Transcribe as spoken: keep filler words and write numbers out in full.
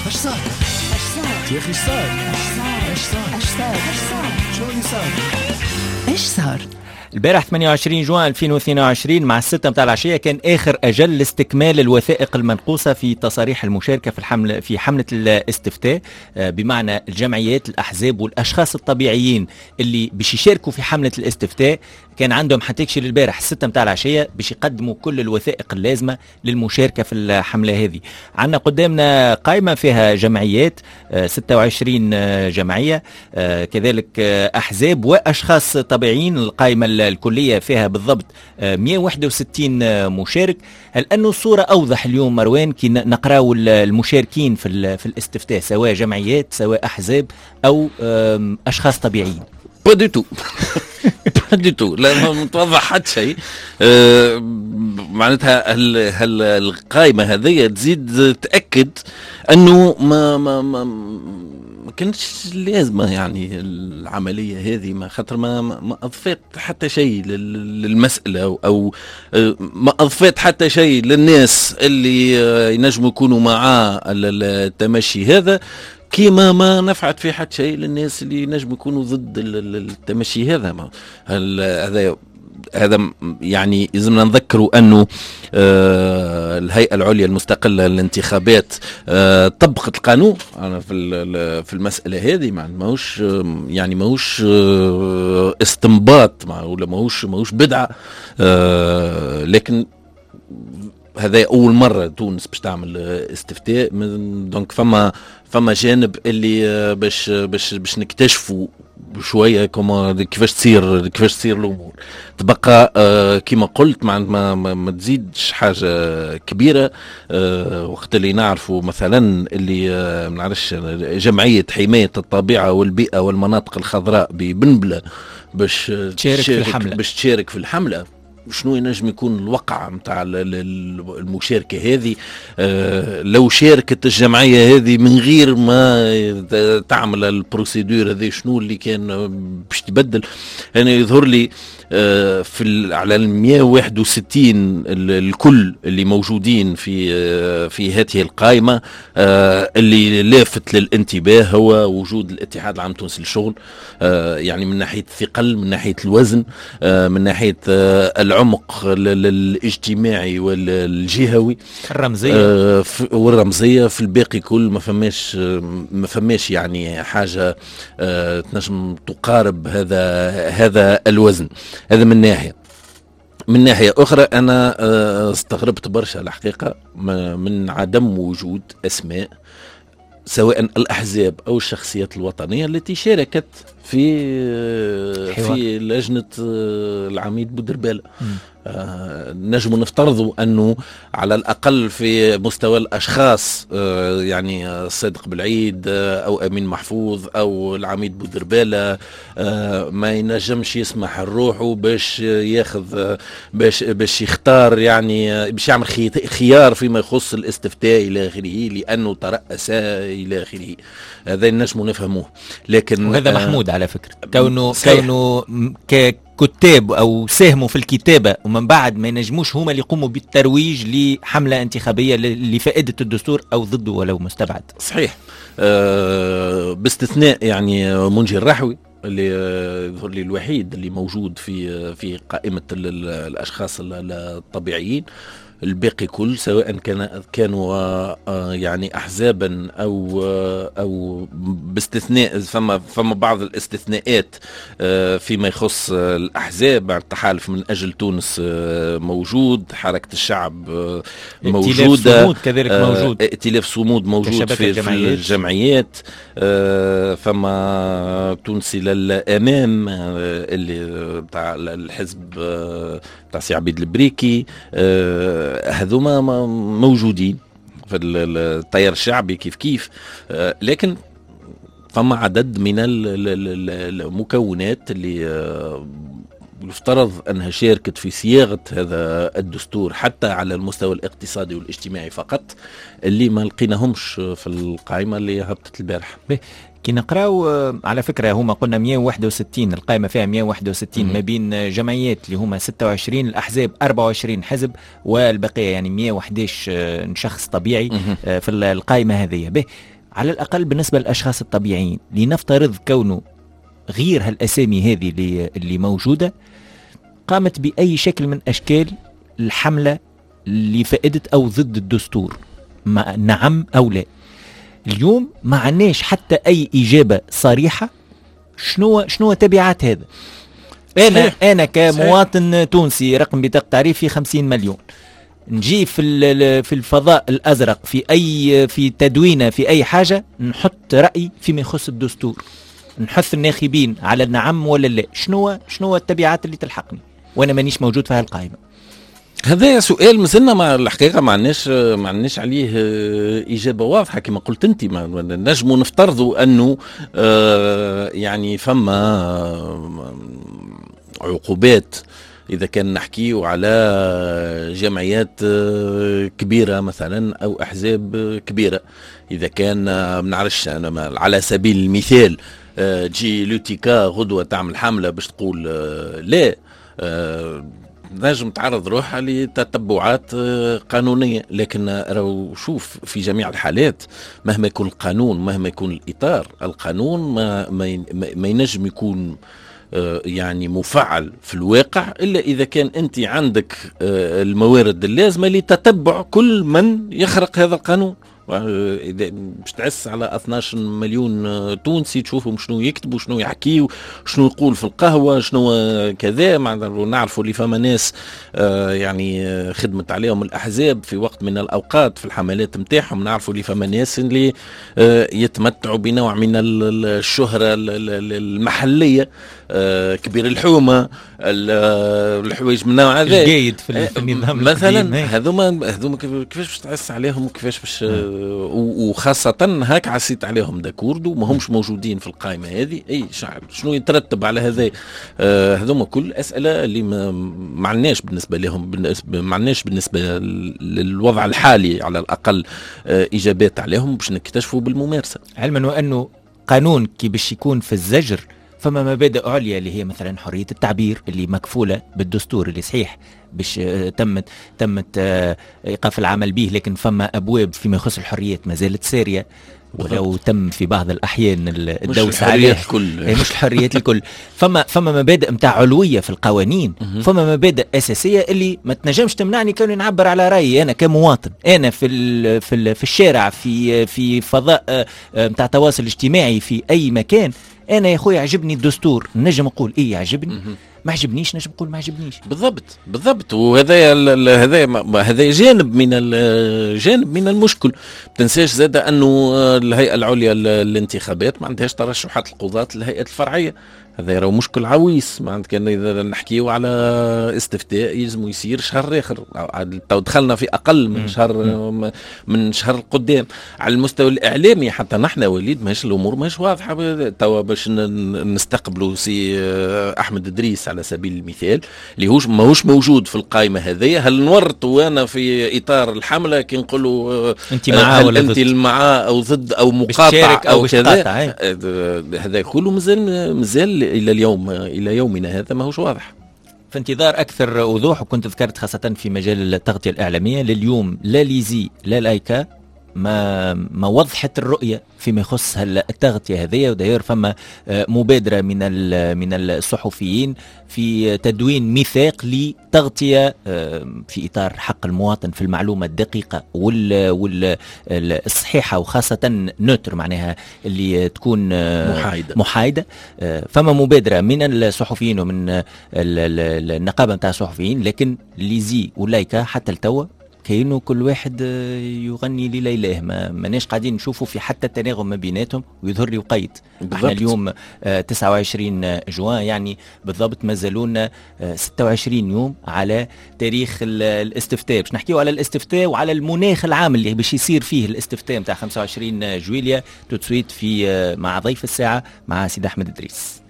اش صار اش صار يا اخي اش صار اش صار اش صار اش صار شو اللي صار ايش صار. البارح ثمانية وعشرين جوان ألفين واثنين وعشرين مع الستة متاع العشية كان آخر أجل لاستكمال الوثائق المنقوصة في تصاريح المشاركة في الحملة في حملة الاستفتاء، بمعنى الجمعيات الأحزاب والأشخاص الطبيعيين اللي باش يشاركوا في حملة الاستفتاء كان عندهم حتكشي للبارح الستة متاع العشية باش يقدموا كل الوثائق اللازمة للمشاركة في الحملة هذه. عندنا قدامنا قائمة فيها جمعيات ستة وعشرين جمعية، كذلك أحزاب وأشخاص طبيعيين. القائمة الكلية فيها بالضبط مئة وواحد وستين مشارك. هل أنه الصورة أوضح اليوم مروان كي نقراو المشاركين في في الاستفتاء سواء جمعيات سواء أحزاب أو أشخاص طبيعيين؟ با دي تو با دي تو لا متوضح حتى شيء. أه معناتها هل هل القائمة هذه تزيد تأكد أنه ما ما ما ما كانتش لازمة يعني العملية هذه، ما خاطر ما ما أضفت حتى شيء للمسألة أو, أو ما أضفت حتى شيء للناس اللي ينجموا يكونوا مع التمشي هذا، كيما ما نفعت في حد شيء للناس اللي ينجموا يكونوا ضد التمشي هذا. هذا هذا يعني لازمنا نذكروا أنه آه الهيئة العليا المستقلة للانتخابات آه طبقت القانون في في المسألة هذه. ماهوش يعني ماهوش آه استنباط ولا ماهوش ماهوش بدعة، آه لكن هذا أول مرة تونس باش تعمل استفتاء، دونك فما فما جانب اللي باش باش باش نكتشفوا بشويه كما كيفاش تصير كيفاش تصير الامور. تبقى آه كما قلت ما, ما, ما تزيدش حاجه كبيره. آه وقت اللي نعرفوا مثلا اللي آه ما نعرفش جمعيه حمايه الطبيعه والبيئه والمناطق الخضراء ببنبله باش تشارك في الحمله باش تشارك في الحمله، شنو ينجم يكون الوقع متاع المشاركة هذه؟ آه لو شاركت الجمعية هذه من غير ما تعمل البروسيدور هذه شنو اللي كان باش تبدل؟ أنا يعني يظهر لي آه في على المئة وواحد وستين الكل اللي موجودين في آه في هذه القائمة آه اللي لافت للانتباه هو وجود الاتحاد العام التونسي للشغل، آه يعني من ناحية الثقل، من ناحية الوزن، آه من ناحية آه العمق الاجتماعي والجهوي الرمزية آه والرمزية. في الباقي كل ما فماش ما فماش يعني حاجة آه تنجم تقارب هذا هذا الوزن. هذا من ناحية. من ناحية أخرى أنا آه استغربت برشا الحقيقة من عدم وجود أسماء سواء الأحزاب أو الشخصيات الوطنية التي شاركت في في لجنة العميد بودربالة. آه نجم نفترضوا أنه على الأقل في مستوى الأشخاص آه يعني صادق بالعيد آه أو أمين محفوظ أو العميد بودربالة آه ما ينجمش يسمح لروحه باش ياخذ آه باش باش يختار يعني آه باش يعمل خيار فيما يخص الاستفتاء إلى آخره لأنه ترأس إلى آخره. هذا نجم نفهموه. لكن وهذا آه محمود على فكرة كونه صحيح. كونه ك كتاب أو ساهموا في الكتابة ومن بعد ما ينجموش هما اللي يقوموا بالترويج لحملة انتخابية لفائدة الدستور أو ضده ولو مستبعد. صحيح. أه باستثناء يعني منجي الرحوي اللي يظهر لي الوحيد اللي موجود في في قائمة الأشخاص الطبيعيين. الباقي كل سواء كان كانوا يعني احزابا او او باستثناء فما فما بعض الاستثناءات فيما يخص الاحزاب. التحالف من اجل تونس موجود، حركه الشعب موجوده، صمود كذلك موجود، ائتلاف صمود موجود في, في الجمعيات. فما تونسي للامام اللي بتاع الحزب بتاع سي عبيد البريكي، هذوما موجودين في التيار الشعبي كيف كيف. لكن فما عدد من المكونات اللي يفترض أنها شاركت في صياغة هذا الدستور حتى على المستوى الاقتصادي والاجتماعي فقط اللي ما لقيناهمش في القائمة اللي هبطت البارح. كي نقراو على فكرة هما قلنا مئة وواحد وستين، القائمة فيها مئة وواحد وستين ما بين جمعيات اللي هما ستة وعشرين، الأحزاب أربعة وعشرين حزب، والبقية يعني مئة وإحدى عشر شخص طبيعي في القائمة هذه. به على الأقل بالنسبة للأشخاص الطبيعيين، لنفترض كونه غير هالأسامي هذه اللي, اللي موجودة قامت بأي شكل من أشكال الحملة لفائدة أو ضد الدستور، ما نعم أو لا. اليوم ما عناش حتى أي إجابة صريحة شنو شنو تبعات هذا. أنا صحيح. أنا كمواطن صحيح. تونسي رقم بطاقة تعريفي خمسين مليون، نجي في في الفضاء الأزرق في أي في تدوينة في أي حاجة نحط رأي فيما يخص الدستور، نحث الناخبين على النعم ولا لا، شنو شنو التبعات اللي تلحقني وأنا مانيش موجود في هالقائمة؟ هذا سؤال مازلنا مع الحقيقه ما عندناش ما عندناش عليه اجابه واضحه. كما قلت انت نجموا نفترضوا انه يعني فما عقوبات اذا كان نحكيو على جمعيات كبيره مثلا او احزاب كبيره. اذا كان ما نعرفش انا على سبيل المثال تجي لوتيكا غدوه تعمل حمله باش تقول لا، نجم تعرض روحها لتتبعات قانونية. لكن راهو شوف في جميع الحالات مهما يكون القانون مهما يكون الإطار، القانون ما, ما, ما ينجم يكون يعني مفعل في الواقع إلا إذا كان أنت عندك الموارد اللازمة لتتبع كل من يخرق هذا القانون. باش تعس على اثناش مليون تونسي تشوفهم شنو يكتبوا شنو يحكيوا شنو يقول في القهوة شنو كذا. نعرفوا اللي فما ناس يعني خدمت عليهم الأحزاب في وقت من الأوقات في الحملات متاعهم، نعرفوا اللي فما ناس اللي يتمتعوا بنوع من الشهرة المحلية، كبير الحومة الحوايج من نوع هذا جيد في النظام مثلا. هذوما هذوما كيفاش باش تعس عليهم وكيفاش باش وخاصة هاك عسيت عليهم داكوردو ما همش موجودين في القائمة هذه. أي شعب شنو يترتب على هذا؟ هذوما آه كل أسئلة اللي ما عناش بالنسبة لهم بالنسبة ما عناش بالنسبة للوضع الحالي على الأقل آه إجابات عليهم باش نكتشفوا بالممارسة. علما وأنه قانون كي باش يكون في الزجر فما مبادئ عليا اللي هي مثلا حرية التعبير اللي مكفولة بالدستور اللي صحيح باش تمت تمت ايقاف العمل به، لكن فما ابواب فيما يخص الحريات ما زالت ساريه ولو تم في بعض الاحيان الدوس عليه مش الحريات الكل. فما فما مبادئ نتاع علويه في القوانين، فما مبادئ اساسيه اللي ما تنجمش تمنعني كوني نعبر على رايي انا كمواطن. انا في ال في ال في الشارع في في فضاء نتاع تواصل اجتماعي في اي مكان، انا يا خويا عجبني الدستور نجم اقول ايه يعجبني، ما عجبنيش نجم نقول ما عجبنيش. بالضبط بالضبط. وهذا هذا هذا جانب من جانب من المشكل. ما تنساش زاد انه الهيئه العليا للانتخابات ما عندهاش ترشحات القضاة للهيئه الفرعيه. هذا راه مشكل عويص. ما عندك اذا نحكيو على استفتاء يلزم يصير شهر اخر، تو دخلنا في اقل من شهر من شهر القدام. على المستوى الاعلامي حتى نحن وليد ماهيش الامور ماهيش واضحه. تو باش نستقبلوا سي احمد ادريس على سبيل المثال اللي هوش ماهوش موجود في القائمه هذه، هل نورط وانا في اطار الحمله كي نقولوا انت معاه ولا انت معاه او ضد او مقاطع او, أو كذا؟ هذا كله مازال مازال الى اليوم الى يومنا هذا ماهوش واضح. في انتظار اكثر وضوح، وكنت ذكرت خاصه في مجال التغطيه الاعلاميه لليوم لا ليزي لا لايكا ما ما وضحت الرؤيه فيما يخص التغطيه هذه. وداير فما مبادره من من الصحفيين في تدوين ميثاق لتغطيه في اطار حق المواطن في المعلومه الدقيقه والصحيحه وخاصه نوتر معناها اللي تكون محايده محايده. فما مبادره من الصحفيين ومن النقابه نتاع الصحفيين، لكن ليزي ولايكا حتى التوا كأنه كل واحد يغني لليلاه، ما ماناش قاعدين نشوفوا في حتى التناغم ما بيناتهم ويظهر لي وقيت. احنا اليوم تسعة وعشرين جوان يعني بالضبط مازالونا ستة وعشرين يوم على تاريخ الاستفتاء. باش نحكيو على الاستفتاء وعلى المناخ العام اللي باش يصير فيه الاستفتاء نتاع خمسة وعشرين جويلية. توتسويت في مع ضيف الساعة مع سيد أحمد إدريس.